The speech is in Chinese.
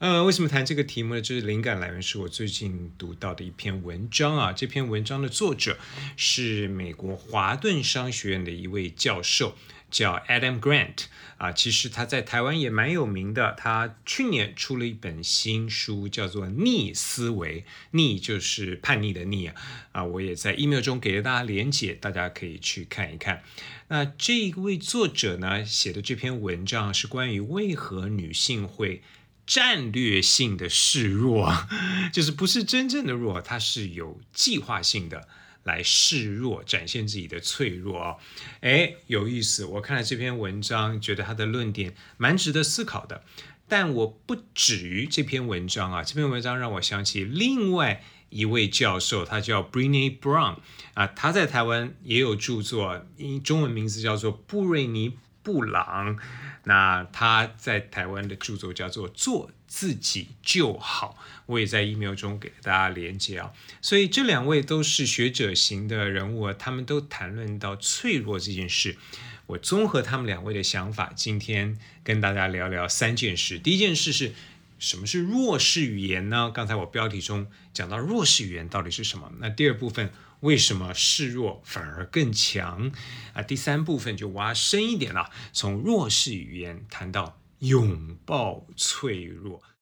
为什么谈这个题目呢？就是灵感来源是我最近读到的一篇文章啊。这篇文章的作者是美国华顿商学院的一位教授，叫 Adam Grant 啊。其实他在台湾也蛮有名的。他去年出了一本新书，叫做《逆思维》，逆就是叛逆的逆啊。我也在 email 中给了大家连结，大家可以去看一看。那这一位作者呢写的这篇文章是关于为何女性会战略性的示弱，就是不是真正的弱，它是有计划性的来示弱，展现自己的脆弱有意思。我看了这篇文章，觉得他的论点蛮值得思考的。但我不止于这篇文章啊，这篇文章让我想起另外一位教授，他叫 Brené Brown 啊，他在台湾也有著作，中文名字叫做布瑞尼布朗。那他在台湾的著作叫做做自己就好，我也在 email 中给大家连接啊。所以这两位都是学者型的人物，他们都谈论到脆弱这件事。我综合他们两位的想法，今天跟大家聊聊三件事。第一件事是什么是弱势语言呢？刚才我标题中讲到弱势语言到底是什么。那第二部分，为什么示弱反而更强啊？第三部分就挖深一点了，从弱势语言谈到拥抱脆弱。